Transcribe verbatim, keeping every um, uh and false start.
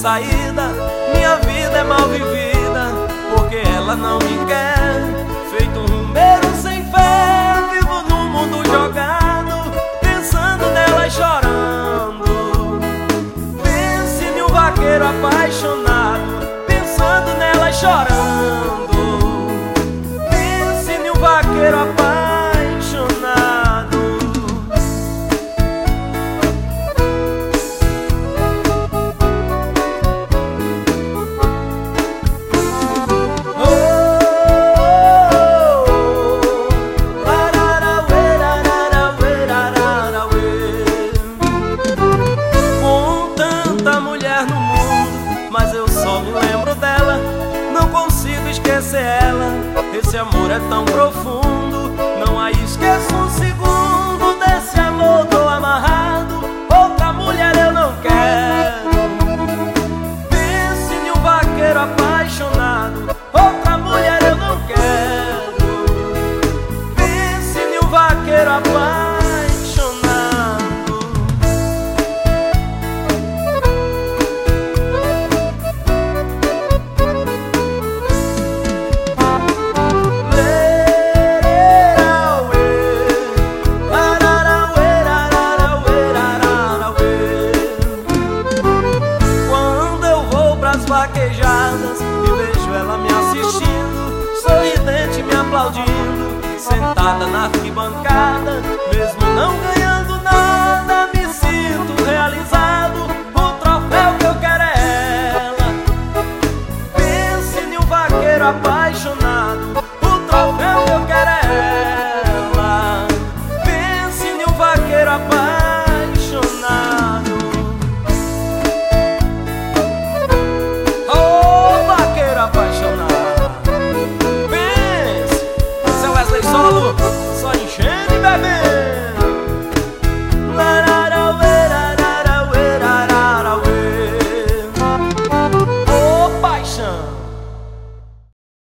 saída. Minha vida é mal vivida, porque ela não me quer. Feito um rumbeiro sem fé, vivo num mundo jogado, pensando nela e chorando. Pense em um vaqueiro apaixonado, pensando nela e chorando. Pense em um vaqueiro apaixonado. Mas eu só me lembro dela, não consigo esquecer ela. Esse amor é tão profundo, não a esqueço um segundo. Desse amor tô amarrado, outra mulher eu não quero. Pense em um vaqueiro apaixonado, outra mulher eu não quero. Pense em um vaqueiro apaixonado. Vaquejadas e vejo ela me assistindo, sorridente me aplaudindo, sentada na arquibancada. Mesmo não ganhando nada, me sinto realizado. O troféu que eu quero é ela. Pense em um vaqueiro apaixonado.